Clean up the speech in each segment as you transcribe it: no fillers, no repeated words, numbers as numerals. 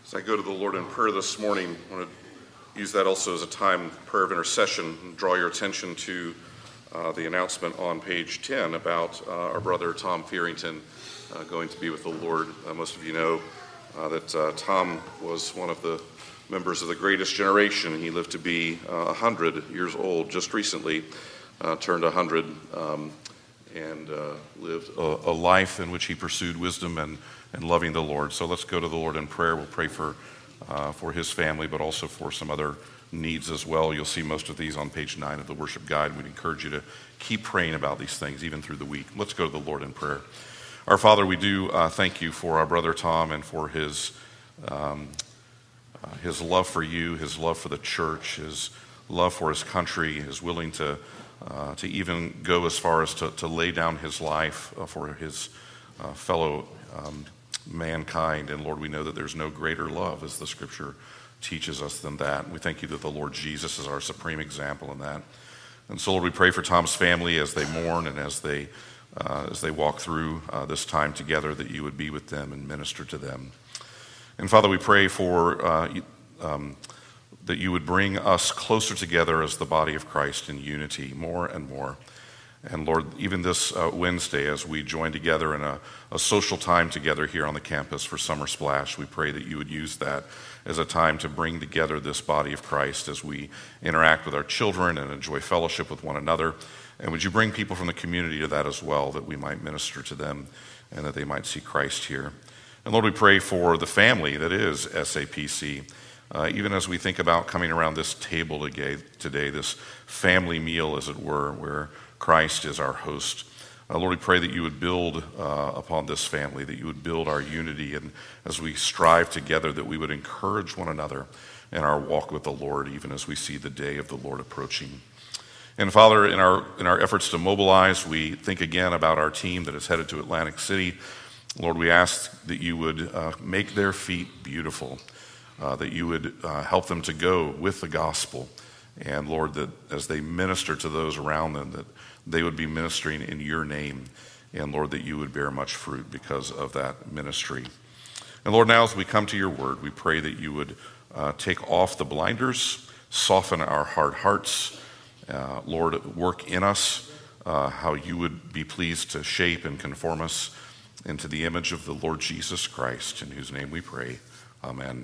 As I go to the Lord in prayer this morning, I want to use that also as a time of prayer of intercession and draw your attention to the announcement on page 10 about our brother Tom Fearington going to be with the Lord. Most of you know that Tom was one of the members of the greatest generation. He lived to be 100 years old, just recently turned 100, and lived a life in which he pursued wisdom and loving the Lord. So let's go to the Lord in prayer. We'll pray for his family, but also for some other needs as well. You'll see most of these on page 9 of the worship guide. We'd encourage you to keep praying about these things even through the week. Let's go to the Lord in prayer. Our Father, we do thank you for our brother Tom and for his love for you, his love for the church, his love for his country, his willing to even go as far as to lay down his life for his fellow mankind. And Lord, we know that there's no greater love, as the scripture teaches us, than that. We thank you that the Lord Jesus is our supreme example in that. And so Lord, we pray for Tom's family as they mourn and as they walk through this time together, that you would be with them and minister to them. And Father, we pray for that you would bring us closer together as the body of Christ in unity more and more. And Lord, even this Wednesday, as we join together in a social time together here on the campus for Summer Splash, we pray that you would use that as a time to bring together this body of Christ as we interact with our children and enjoy fellowship with one another. And would you bring people from the community to that as well, that we might minister to them and that they might see Christ here. And Lord, we pray for the family that is SAPC. Even as we think about coming around this table today, this family meal, as it were, where Christ is our host. Lord, we pray that you would build upon this family, that you would build our unity, and as we strive together, that we would encourage one another in our walk with the Lord, even as we see the day of the Lord approaching. And Father, in our efforts to mobilize, we think again about our team that is headed to Atlantic City. Lord, we ask that you would make their feet beautiful, that you would help them to go with the gospel. And Lord, that as they minister to those around them, that they would be ministering in your name. And Lord, that you would bear much fruit because of that ministry. And Lord, now as we come to your word, we pray that you would take off the blinders, soften our hard hearts. Lord, work in us how you would be pleased to shape and conform us into the image of the Lord Jesus Christ, in whose name we pray. Amen.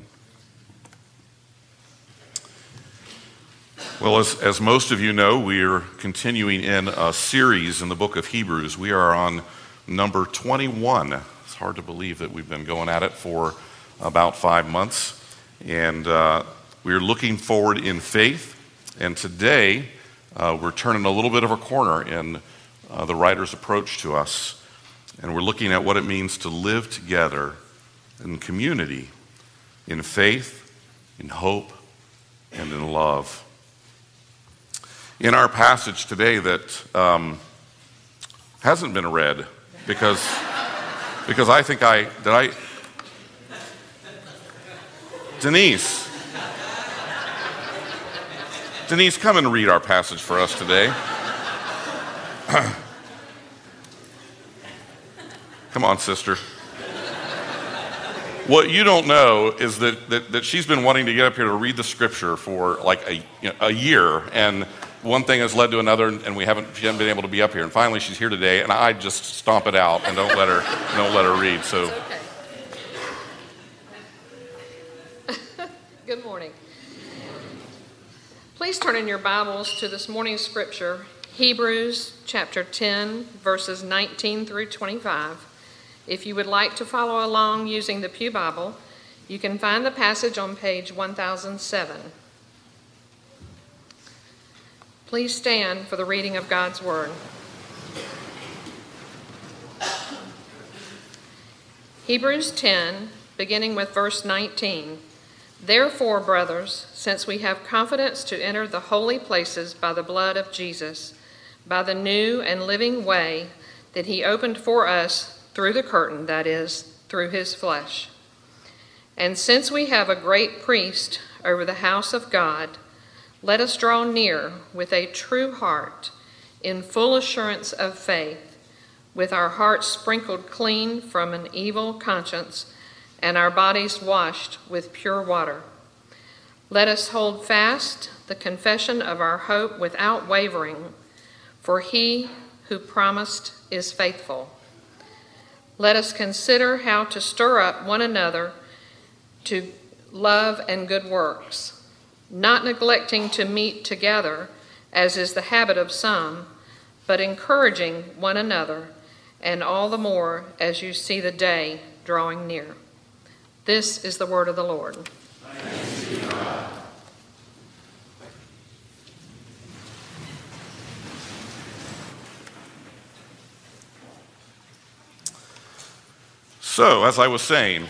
Well, as most of you know, we are continuing in a series in the book of Hebrews. We are on number 21. It's hard to believe that we've been going at it for about 5 months. And we're looking forward in faith. And today, we're turning a little bit of a corner in the writer's approach to us. And we're looking at what it means to live together in community, in faith, in hope, and in love. In our passage today that hasn't been read, because I think Denise, come and read our passage for us today. Come on, sister. What you don't know is that she's been wanting to get up here to read the scripture for like a year, and one thing has led to another, and she hasn't been able to be up here. And finally, she's here today, and I just stomp it out and don't let her read. So, okay. Good morning. Please turn in your Bibles to this morning's scripture, Hebrews chapter 10, verses 19 through 25. If you would like to follow along using the Pew Bible, you can find the passage on page 1007. Please stand for the reading of God's Word. Hebrews 10, beginning with verse 19. Therefore, brothers, since we have confidence to enter the holy places by the blood of Jesus, by the new and living way that he opened for us through the curtain, that is, through his flesh. And since we have a great priest over the house of God, let us draw near with a true heart, in full assurance of faith, with our hearts sprinkled clean from an evil conscience and our bodies washed with pure water. Let us hold fast the confession of our hope without wavering, for he who promised is faithful. Let us consider how to stir up one another to love and good works, not neglecting to meet together, as is the habit of some, but encouraging one another, and all the more as you see the day drawing near. This is the word of the Lord. Thanks be to God. So, as I was saying,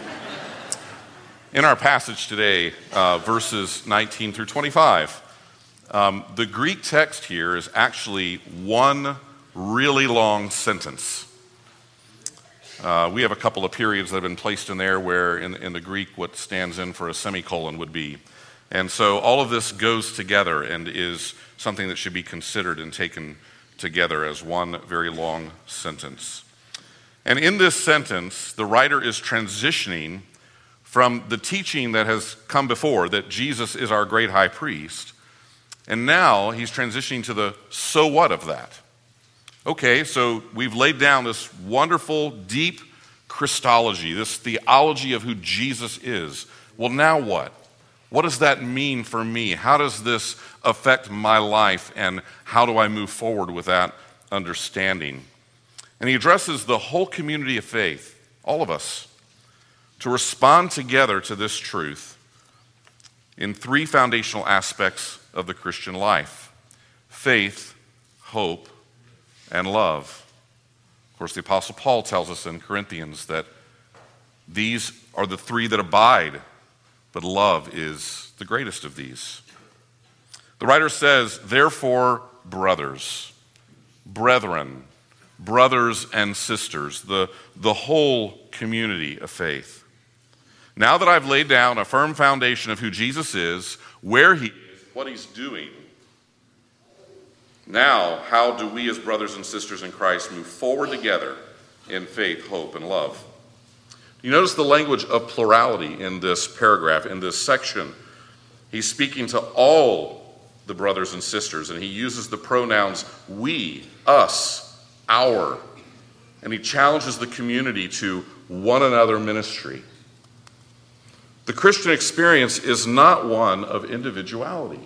in our passage today, verses 19 through 25, the Greek text here is actually one really long sentence. We have a couple of periods that have been placed in there where in the Greek what stands in for a semicolon would be. And so all of this goes together and is something that should be considered and taken together as one very long sentence. And in this sentence, the writer is transitioning from the teaching that has come before, that Jesus is our great high priest, and now he's transitioning to the so what of that. Okay, so we've laid down this wonderful, deep Christology, this theology of who Jesus is. Well, now what? What does that mean for me? How does this affect my life, and how do I move forward with that understanding? And he addresses the whole community of faith, all of us, to respond together to this truth in three foundational aspects of the Christian life: faith, hope, and love. Of course, the Apostle Paul tells us in Corinthians that these are the three that abide, but love is the greatest of these. The writer says, therefore, brothers, brethren, brothers and sisters, the whole community of faith. Now that I've laid down a firm foundation of who Jesus is, where he is, what he's doing, now how do we as brothers and sisters in Christ move forward together in faith, hope, and love? You notice the language of plurality in this paragraph, in this section. He's speaking to all the brothers and sisters, and he uses the pronouns we, us, our, and he challenges the community to one another ministry. The Christian experience is not one of individuality.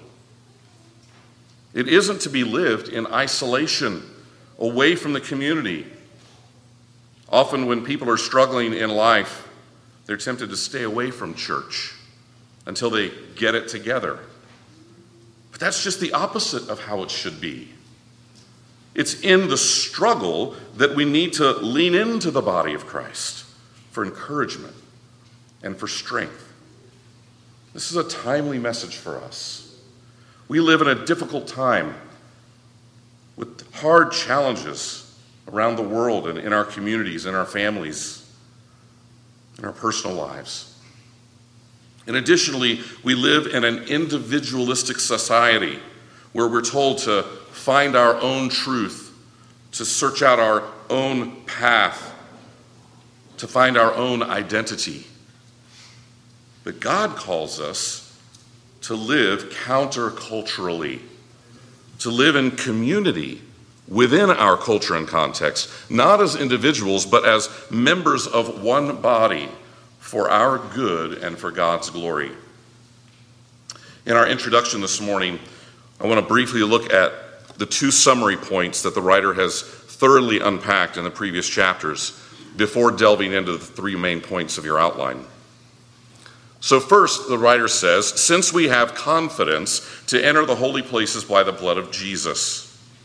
It isn't to be lived in isolation, away from the community. Often when people are struggling in life, they're tempted to stay away from church until they get it together. But that's just the opposite of how it should be. It's in the struggle that we need to lean into the body of Christ for encouragement and for strength. This is a timely message for us. We live in a difficult time with hard challenges around the world and in our communities, in our families, in our personal lives. And additionally, we live in an individualistic society where we're told to find our own truth, to search out our own path, to find our own identity. But God calls us to live counterculturally, to live in community within our culture and context, not as individuals, but as members of one body for our good and for God's glory. In our introduction this morning, I want to briefly look at the two summary points that the writer has thoroughly unpacked in the previous chapters before delving into the three main points of your outline. So first, the writer says, since we have confidence to enter the holy places by the blood of Jesus.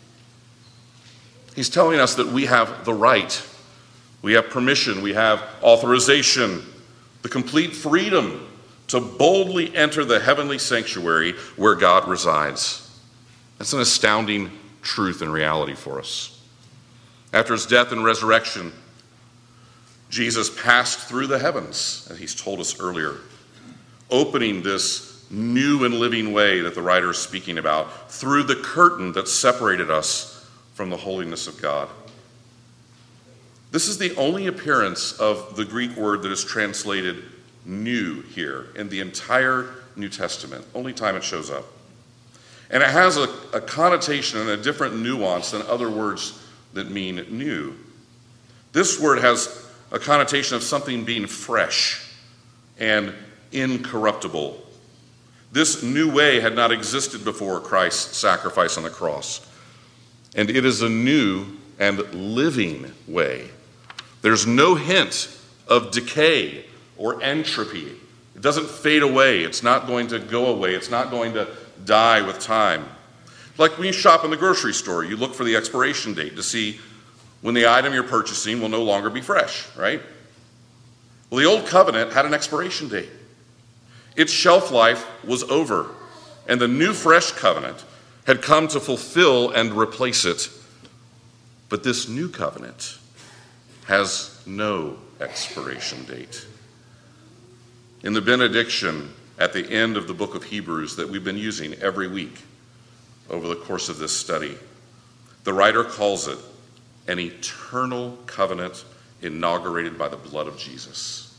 He's telling us that we have the right, we have permission, we have authorization, the complete freedom to boldly enter the heavenly sanctuary where God resides. That's an astounding truth and reality for us. After his death and resurrection, Jesus passed through the heavens, as he's told us earlier, opening this new and living way that the writer is speaking about through the curtain that separated us from the holiness of God. This is the only appearance of the Greek word that is translated new here in the entire New Testament. Only time it shows up. And it has a connotation and a different nuance than other words that mean new. This word has a connotation of something being fresh and incorruptible. This new way had not existed before Christ's sacrifice on the cross. And it is a new and living way. There's no hint of decay or entropy. It doesn't fade away. It's not going to go away. It's not going to die with time. Like when you shop in the grocery store, you look for the expiration date to see when the item you're purchasing will no longer be fresh, right? Well, the old covenant had an expiration date. Its shelf life was over, and the new fresh covenant had come to fulfill and replace it. But this new covenant has no expiration date. In the benediction at the end of the book of Hebrews that we've been using every week over the course of this study, the writer calls it an eternal covenant inaugurated by the blood of Jesus.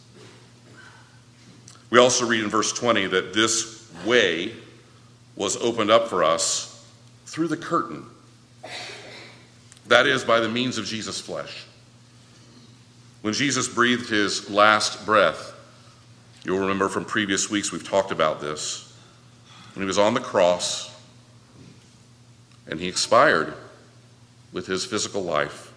We also read in verse 20 that this way was opened up for us through the curtain. That is, by the means of Jesus' flesh. When Jesus breathed his last breath, you'll remember from previous weeks we've talked about this, when he was on the cross and he expired with his physical life,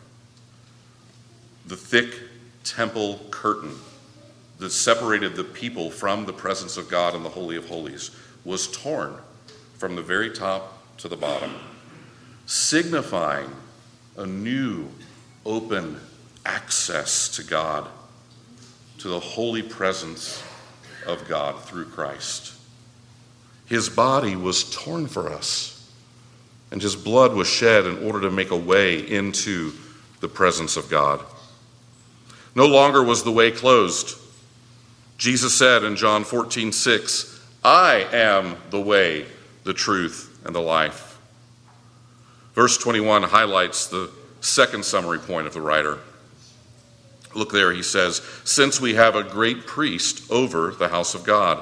the thick temple curtain that separated the people from the presence of God in the Holy of Holies was torn from the very top to the bottom, signifying a new, open access to God, to the holy presence of God through Christ. His body was torn for us, and his blood was shed in order to make a way into the presence of God. No longer was the way closed. Jesus said in John 14:6, "I am the way, the truth, and the life." Verse 21 highlights the second summary point of the writer. Look there, he says, "Since we have a great priest over the house of God."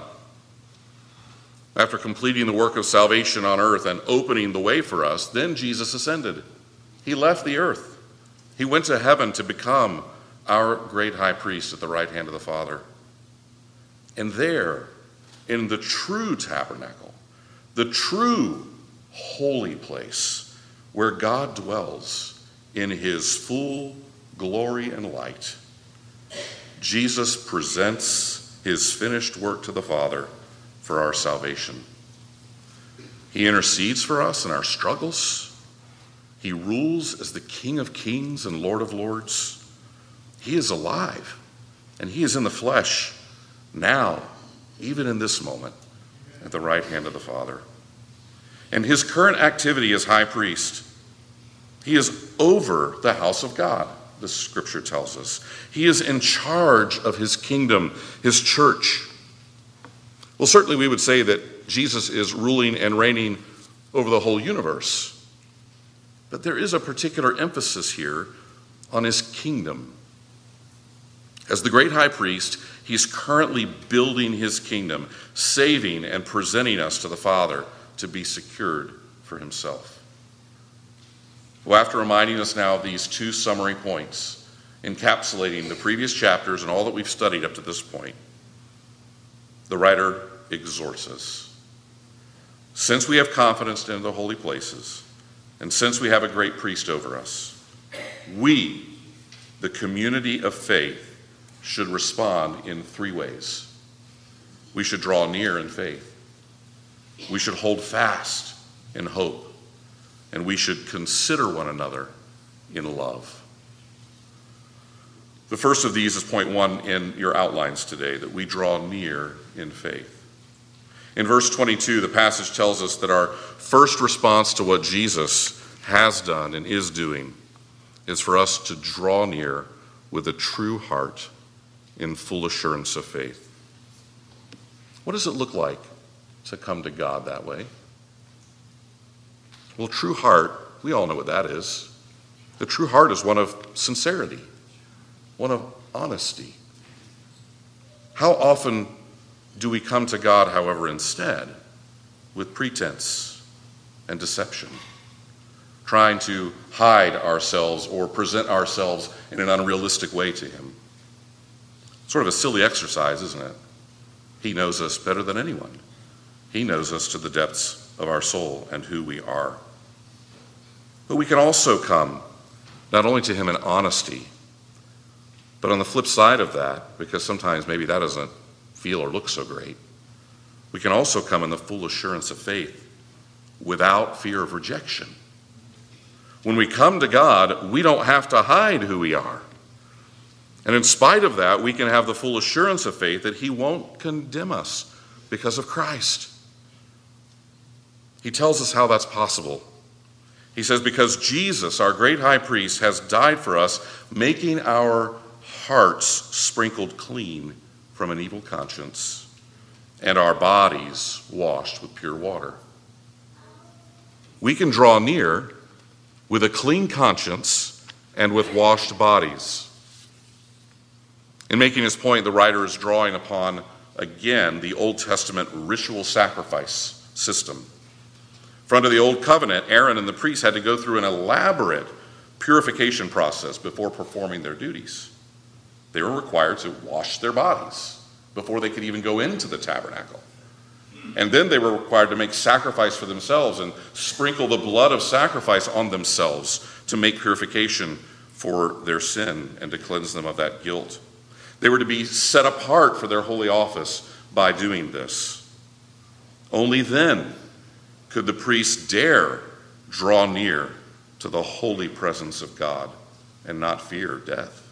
After completing the work of salvation on earth and opening the way for us, then Jesus ascended. He left the earth. He went to heaven to become our great high priest at the right hand of the Father. And there, in the true tabernacle, the true holy place where God dwells in his full glory and light, Jesus presents his finished work to the Father for our salvation. He intercedes for us in our struggles. He rules as the King of Kings and Lord of Lords. He is alive, and he is in the flesh now, even in this moment, at the right hand of the Father. And his current activity as high priest, he is over the house of God, the scripture tells us. He is in charge of his kingdom, his church. Well, certainly we would say that Jesus is ruling and reigning over the whole universe. But there is a particular emphasis here on his kingdom. As the great high priest, he's currently building his kingdom, saving and presenting us to the Father to be secured for himself. Well, after reminding us now of these two summary points, encapsulating the previous chapters and all that we've studied up to this point, the writer exhorts us. Since we have confidence in the holy places, and since we have a great priest over us, we, the community of faith, should respond in three ways. We should draw near in faith. We should hold fast in hope. And we should consider one another in love. The first of these is point one in your outlines today, that we draw near in faith. In verse 22, the passage tells us that our first response to what Jesus has done and is doing is for us to draw near with a true heart in full assurance of faith. What does it look like to come to God that way? Well, true heart, we all know what that is. The true heart is one of sincerity. one of honesty. How often do we come to God, however, instead, with pretense and deception, trying to hide ourselves or present ourselves in an unrealistic way to him? Sort of a silly exercise, isn't it? He knows us better than anyone. He knows us to the depths of our soul and who we are. But we can also come not only to him in honesty, but on the flip side of that, because sometimes maybe that doesn't feel or look so great, we can also come in the full assurance of faith without fear of rejection. When we come to God, we don't have to hide who we are. And in spite of that, we can have the full assurance of faith that he won't condemn us because of Christ. He tells us how that's possible. He says, because Jesus, our great high priest, has died for us, making our hearts sprinkled clean from an evil conscience, and our bodies washed with pure water. We can draw near with a clean conscience and with washed bodies. In making his point, the writer is drawing upon, again, the Old Testament ritual sacrifice system. For under the Old Covenant, Aaron and the priests had to go through an elaborate purification process before performing their duties. They were required to wash their bodies before they could even go into the tabernacle. And then they were required to make sacrifice for themselves and sprinkle the blood of sacrifice on themselves to make purification for their sin and to cleanse them of that guilt. They were to be set apart for their holy office by doing this. Only then could the priest dare draw near to the holy presence of God and not fear death.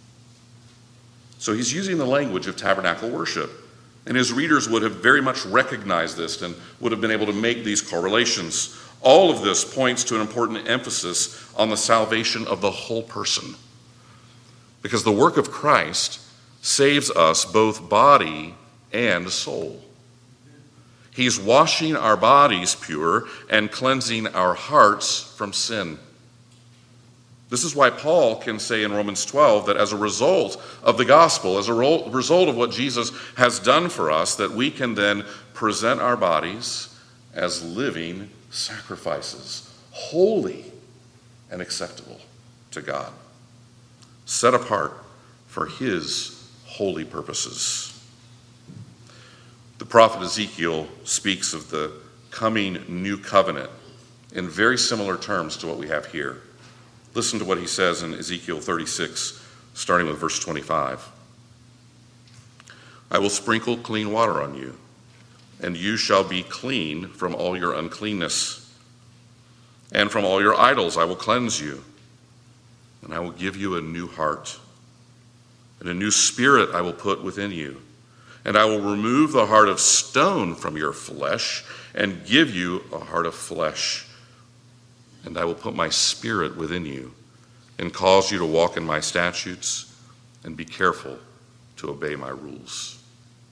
So he's using the language of tabernacle worship, and his readers would have very much recognized this and would have been able to make these correlations. All of this points to an important emphasis on the salvation of the whole person, because the work of Christ saves us both body and soul. He's washing our bodies pure and cleansing our hearts from sin. This is why Paul can say in Romans 12 that as a result of the gospel, as a result of what Jesus has done for us, that we can then present our bodies as living sacrifices, holy and acceptable to God, set apart for his holy purposes. The prophet Ezekiel speaks of the coming new covenant in very similar terms to what we have here. Listen to what he says in Ezekiel 36, starting with verse 25. I will sprinkle clean water on you, and you shall be clean from all your uncleanness. And from all your idols I will cleanse you, and I will give you a new heart. And a new spirit I will put within you. And I will remove the heart of stone from your flesh and give you a heart of flesh. And I will put my spirit within you and cause you to walk in my statutes and be careful to obey my rules.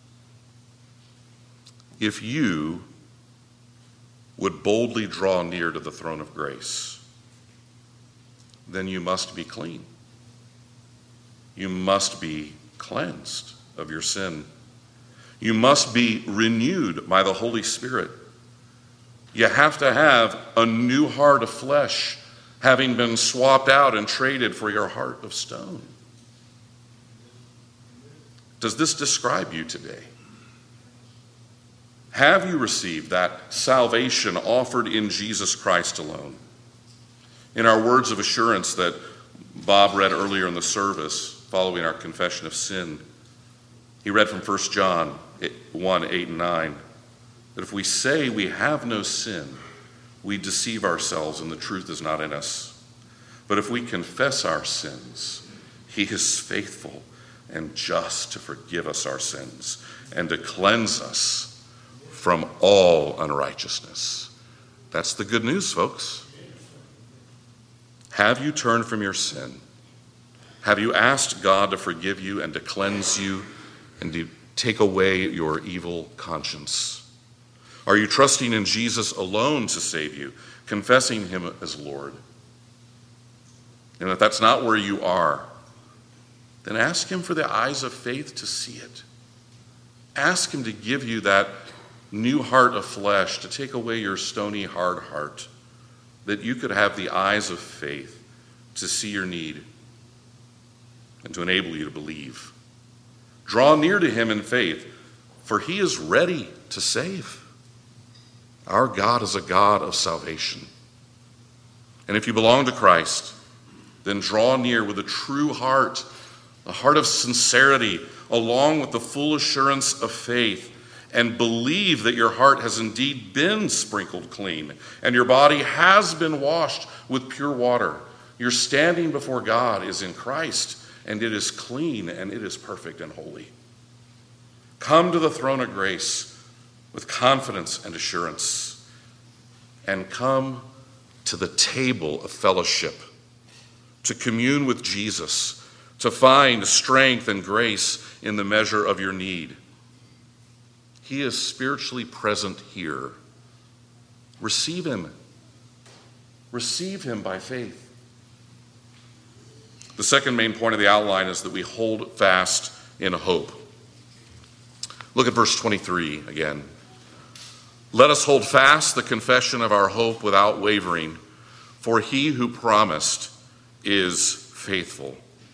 If you would boldly draw near to the throne of grace, then you must be clean. You must be cleansed of your sin. You must be renewed by the Holy Spirit. You have to have a new heart of flesh, having been swapped out and traded for your heart of stone. Does this describe you today? Have you received that salvation offered in Jesus Christ alone? In our words of assurance that Bob read earlier in the service, following our confession of sin, he read from 1 John 1, 8 and 9, that if we say we have no sin, we deceive ourselves and the truth is not in us. But if we confess our sins, he is faithful and just to forgive us our sins and to cleanse us from all unrighteousness. That's the good news, folks. Have you turned from your sin? Have you asked God to forgive you and to cleanse you and to take away your evil conscience? Are you trusting in Jesus alone to save you, confessing him as Lord? And if that's not where you are, then ask him for the eyes of faith to see it. Ask him to give you that new heart of flesh, to take away your stony, hard heart, that you could have the eyes of faith to see your need and to enable you to believe. Draw near to him in faith, for he is ready to save. Our God is a God of salvation. And if you belong to Christ, then draw near with a true heart, a heart of sincerity, along with the full assurance of faith, and believe that your heart has indeed been sprinkled clean and your body has been washed with pure water. Your standing before God is in Christ, and it is clean and it is perfect and holy. Come to the throne of grace with confidence and assurance, and come to the table of fellowship to commune with Jesus, to find strength and grace in the measure of your need. He is spiritually present here. Receive him. Receive him by faith. The second main point of the outline is that we hold fast in hope. Look at verse 23 again. Let us hold fast the confession of our hope without wavering, for he who promised is faithful.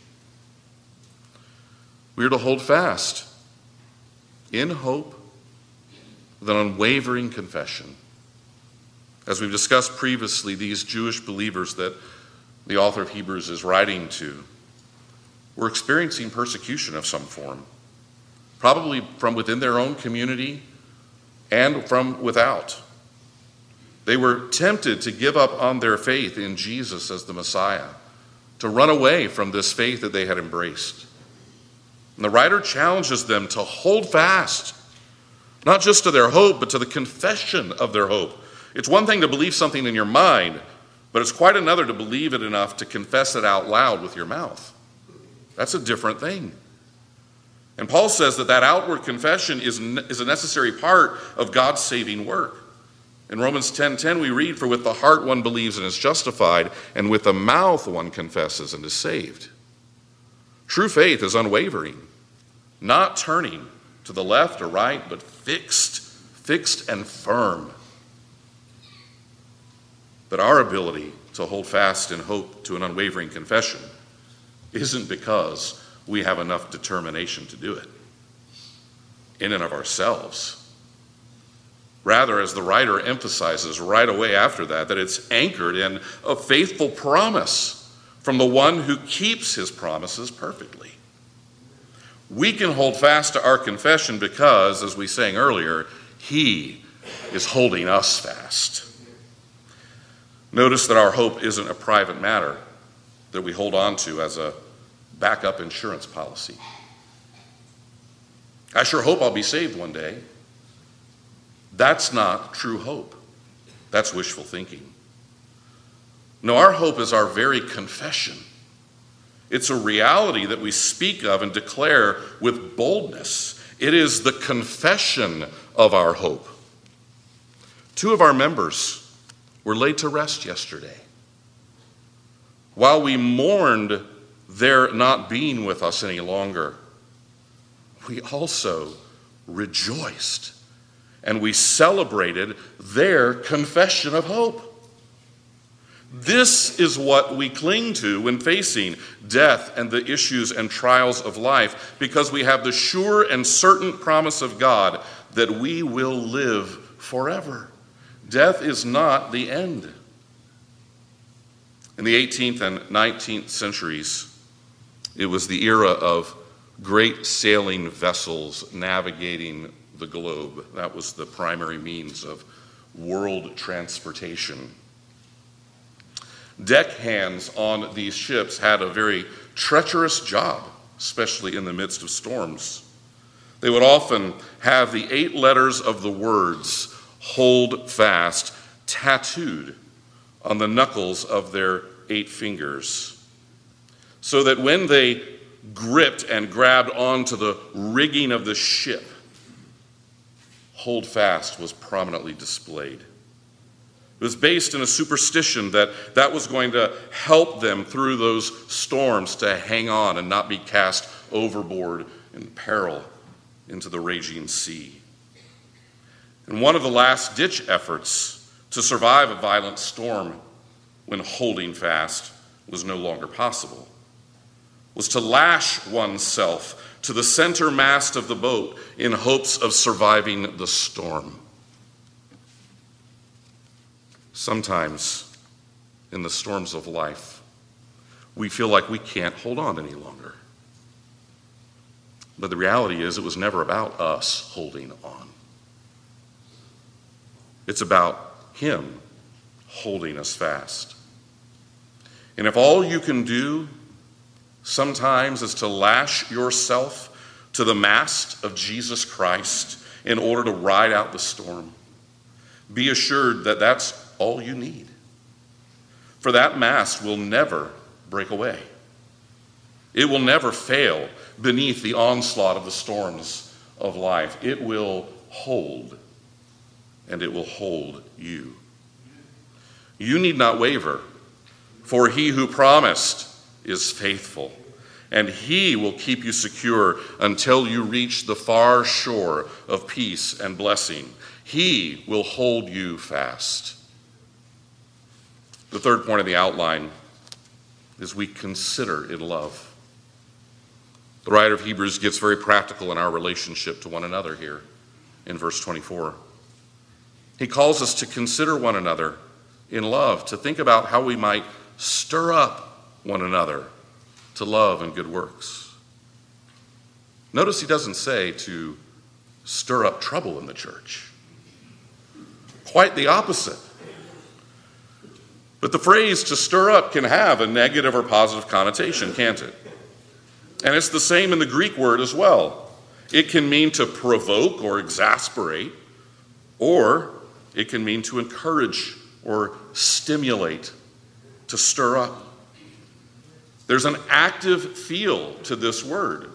We are to hold fast in hope with an unwavering confession. As we've discussed previously, these Jewish believers that the author of Hebrews is writing to were experiencing persecution of some form, probably from within their own community and from without. They were tempted to give up on their faith in Jesus as the Messiah, to run away from this faith that they had embraced. And the writer challenges them to hold fast, not just to their hope, but to the confession of their hope. It's one thing to believe something in your mind, but it's quite another to believe it enough to confess it out loud with your mouth. That's a different thing. And Paul says that outward confession is a necessary part of God's saving work. In Romans 10:10 we read, "For with the heart one believes and is justified, and with the mouth one confesses and is saved." True faith is unwavering, not turning to the left or right, but fixed and firm. But our ability to hold fast in hope to an unwavering confession isn't because we have enough determination to do it in and of ourselves. Rather, as the writer emphasizes right away after that it's anchored in a faithful promise from the one who keeps his promises perfectly. We can hold fast to our confession because, as we sang earlier, he is holding us fast. Notice that our hope isn't a private matter that we hold on to as a backup insurance policy. I sure hope I'll be saved one day. That's not true hope. That's wishful thinking. No, our hope is our very confession. It's a reality that we speak of and declare with boldness. It is the confession of our hope. 2 of our members were laid to rest yesterday. While we mourned their not being with us any longer, we also rejoiced and we celebrated their confession of hope. This is what we cling to when facing death and the issues and trials of life, because we have the sure and certain promise of God that we will live forever. Death is not the end. In the 18th and 19th centuries, it was the era of great sailing vessels navigating the globe. That was the primary means of world transportation. Deckhands on these ships had a very treacherous job, especially in the midst of storms. They would often have the 8 letters of the words "hold fast" tattooed on the knuckles of their 8 fingers, so that when they gripped and grabbed onto the rigging of the ship, "hold fast" was prominently displayed. It was based in a superstition that was going to help them through those storms to hang on and not be cast overboard in peril into the raging sea. And one of the last-ditch efforts to survive a violent storm when holding fast was no longer possible was to lash oneself to the center mast of the boat in hopes of surviving the storm. Sometimes in the storms of life, we feel like we can't hold on any longer. But the reality is, it was never about us holding on. It's about Him holding us fast. And if all you can do sometimes is to lash yourself to the mast of Jesus Christ in order to ride out the storm, be assured that that's all you need. For that mast will never break away. It will never fail beneath the onslaught of the storms of life. It will hold, and it will hold you. You need not waver, for He who promised is faithful, and He will keep you secure until you reach the far shore of peace and blessing. He will hold you fast. The third point of the outline is we consider in love. The writer of Hebrews gets very practical in our relationship to one another here in verse 24. He calls us to consider one another in love, to think about how we might stir up one another to love and good works. Notice he doesn't say to stir up trouble in the church. Quite the opposite. But the phrase to stir up can have a negative or positive connotation, can't it? And it's the same in the Greek word as well. It can mean to provoke or exasperate, or it can mean to encourage or stimulate, to stir up. There's an active feel to this word.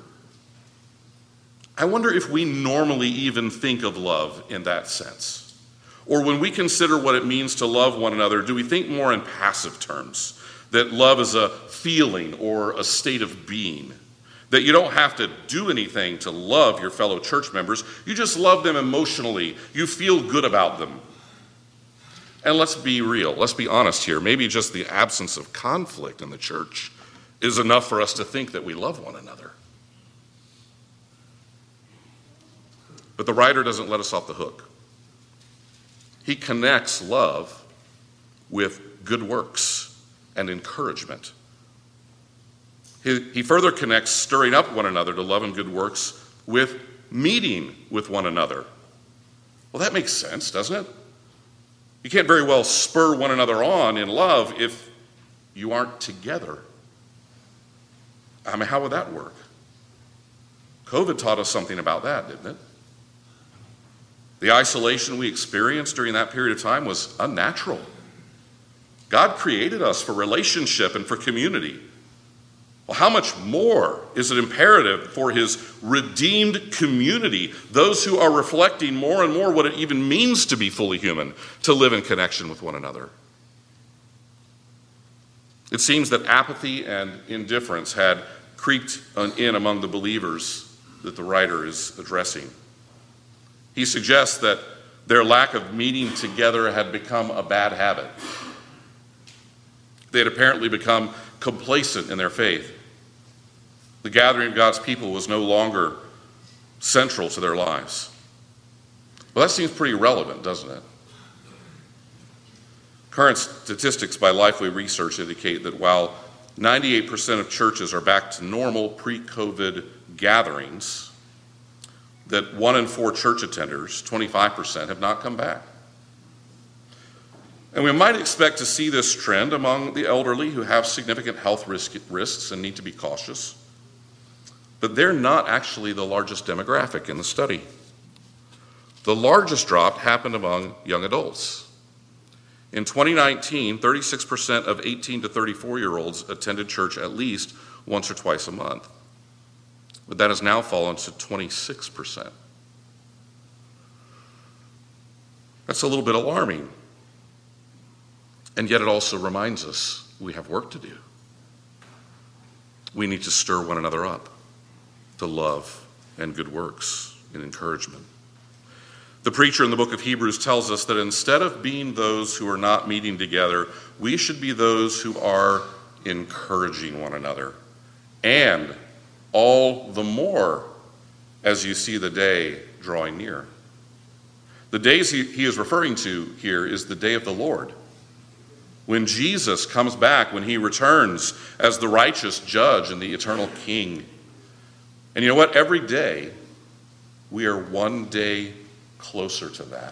I wonder if we normally even think of love in that sense. Or when we consider what it means to love one another, do we think more in passive terms? That love is a feeling or a state of being? That you don't have to do anything to love your fellow church members. You just love them emotionally. You feel good about them. And let's be real. Let's be honest here. Maybe just the absence of conflict in the church is enough for us to think that we love one another. But the writer doesn't let us off the hook. He connects love with good works and encouragement. He further connects stirring up one another to love and good works with meeting with one another. Well, that makes sense, doesn't it? You can't very well spur one another on in love if you aren't together. I mean, how would that work? COVID taught us something about that, didn't it? The isolation we experienced during that period of time was unnatural. God created us for relationship and for community. Well, how much more is it imperative for His redeemed community, those who are reflecting more and more what it even means to be fully human, to live in connection with one another? It seems that apathy and indifference had creeped in among the believers that the writer is addressing. He suggests that their lack of meeting together had become a bad habit. They had apparently become complacent in their faith. The gathering of God's people was no longer central to their lives. Well, that seems pretty relevant, doesn't it? Current statistics by Lifeway Research indicate that while 98% of churches are back to normal pre-COVID gatherings, that 1 in 4 church attenders, 25%, have not come back. And we might expect to see this trend among the elderly who have significant health risks and need to be cautious. But they're not actually the largest demographic in the study. The largest drop happened among young adults. In 2019, 36% of 18 to 34-year-olds attended church at least once or twice a month. But that has now fallen to 26%. That's a little bit alarming. And yet it also reminds us we have work to do. We need to stir one another up to love and good works and encouragement. The preacher in the book of Hebrews tells us that instead of being those who are not meeting together, we should be those who are encouraging one another. And all the more as you see the day drawing near. The days he is referring to here is the day of the Lord. When Jesus comes back, when he returns as the righteous judge and the eternal king. And you know what? Every day, we are one day closer to that.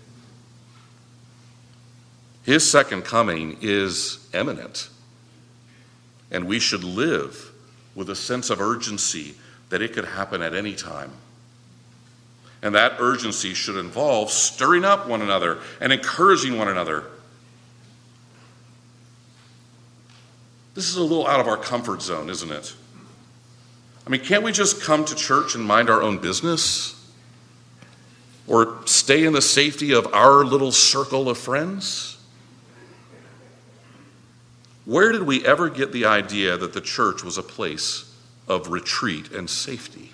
His second coming is imminent. And we should live with a sense of urgency that it could happen at any time. And that urgency should involve stirring up one another and encouraging one another. This is a little out of our comfort zone, isn't it? I mean, can't we just come to church and mind our own business? Or stay in the safety of our little circle of friends? Where did we ever get the idea that the church was a place of retreat and safety?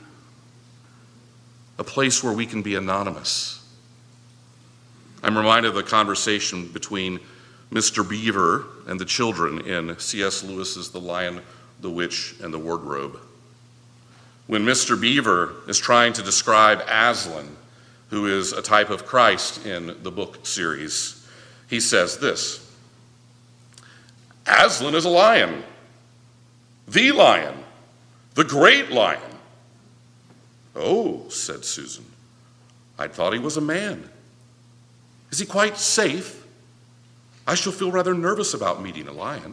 A place where we can be anonymous. I'm reminded of the conversation between Mr. Beaver and the children in C.S. Lewis's The Lion, the Witch, and the Wardrobe. When Mr. Beaver is trying to describe Aslan, who is a type of Christ in the book series, he says this: Aslan is a lion, the great lion. Oh, said Susan, I thought he was a man. Is he quite safe? I shall feel rather nervous about meeting a lion.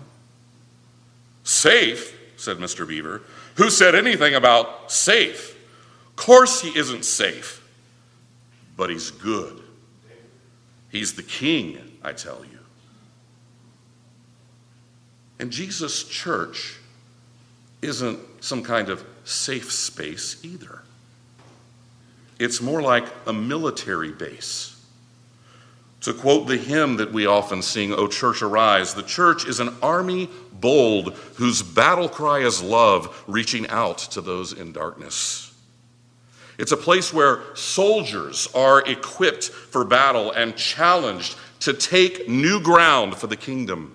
Safe, said Mr. Beaver. Who said anything about safe? Of course he isn't safe, but he's good. He's the king, I tell you. And Jesus' church isn't some kind of safe space either. It's more like a military base. To quote the hymn that we often sing, O Church Arise, the church is an army bold whose battle cry is love, reaching out to those in darkness. It's a place where soldiers are equipped for battle and challenged to take new ground for the kingdom.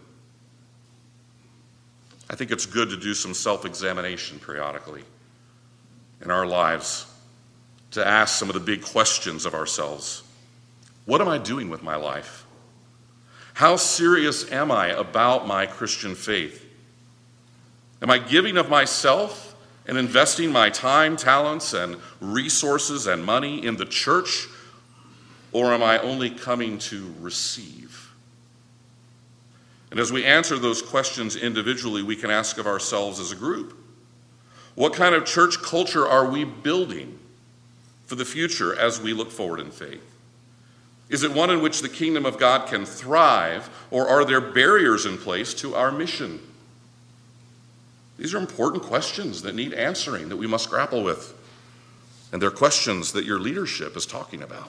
I think it's good to do some self-examination periodically in our lives, to ask some of the big questions of ourselves. What am I doing with my life? How serious am I about my Christian faith? Am I giving of myself and investing my time, talents, and resources and money in the church? Or am I only coming to receive? And as we answer those questions individually, we can ask of ourselves as a group, what kind of church culture are we building for the future as we look forward in faith? Is it one in which the kingdom of God can thrive, or are there barriers in place to our mission? These are important questions that need answering, that we must grapple with. And they're questions that your leadership is talking about.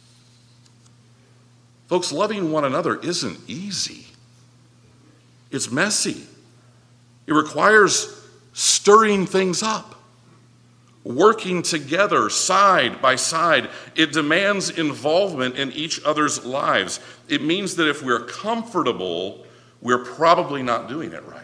Folks, loving one another isn't easy. It's messy. It requires stirring things up, working together side by side. It demands involvement in each other's lives. It means that if we're comfortable, we're probably not doing it right.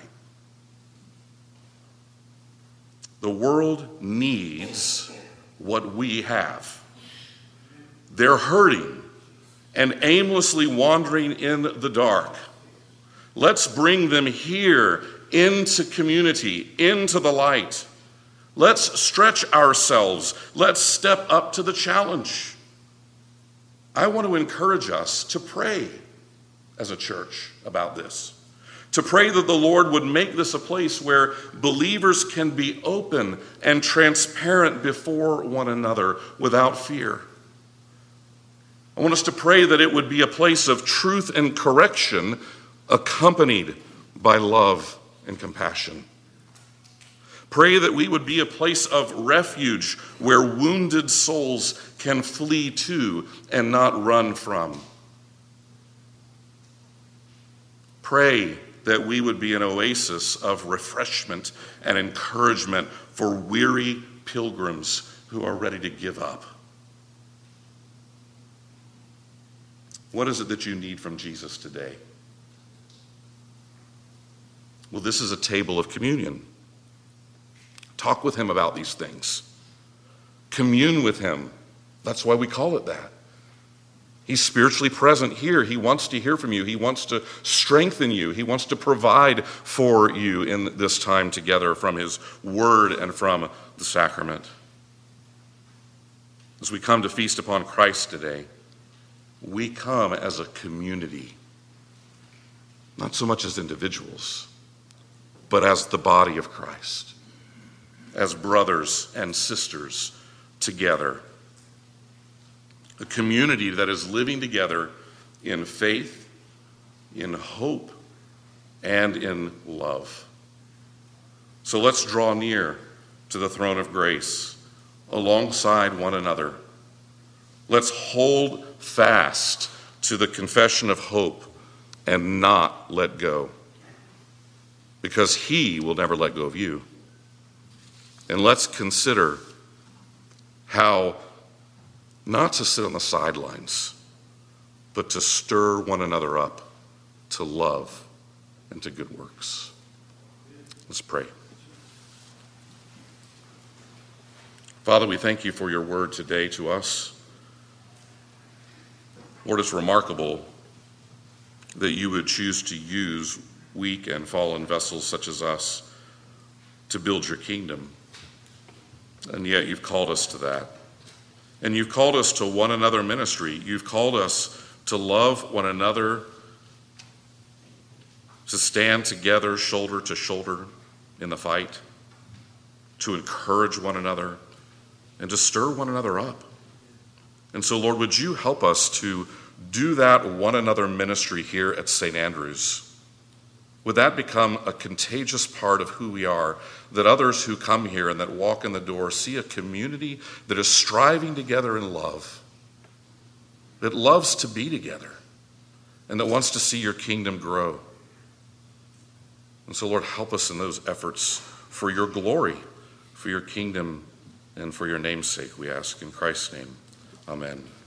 The world needs what we have. They're hurting and aimlessly wandering in the dark. Let's bring them here into community, into the light. Let's stretch ourselves. Let's step up to the challenge. I want to encourage us to pray as a church about this. To pray that the Lord would make this a place where believers can be open and transparent before one another without fear. I want us to pray that it would be a place of truth and correction accompanied by love and compassion. Pray that we would be a place of refuge where wounded souls can flee to and not run from. Pray that we would be an oasis of refreshment and encouragement for weary pilgrims who are ready to give up. What is it that you need from Jesus today? Well, this is a table of communion. Talk with him about these things. Commune with him. That's why we call it that. He's spiritually present here. He wants to hear from you. He wants to strengthen you. He wants to provide for you in this time together from his word and from the sacrament. As we come to feast upon Christ today, we come as a community, not so much as individuals, but as the body of Christ, as brothers and sisters together. A community that is living together in faith, in hope, and in love. So let's draw near to the throne of grace alongside one another. Let's hold fast to the confession of hope and not let go, because he will never let go of you. And let's consider how not to sit on the sidelines, but to stir one another up to love and to good works. Let's pray. Father, we thank you for your word today to us. Lord, it's remarkable that you would choose to use weak and fallen vessels such as us to build your kingdom. And yet you've called us to that. And you've called us to one another ministry. You've called us to love one another, to stand together shoulder to shoulder in the fight, to encourage one another, and to stir one another up. And so, Lord, would you help us to do that one another ministry here at St. Andrews? Would that become a contagious part of who we are, that others who come here and that walk in the door see a community that is striving together in love, that loves to be together, and that wants to see your kingdom grow. And so, Lord, help us in those efforts for your glory, for your kingdom, and for your name's sake, we ask in Christ's name. Amen.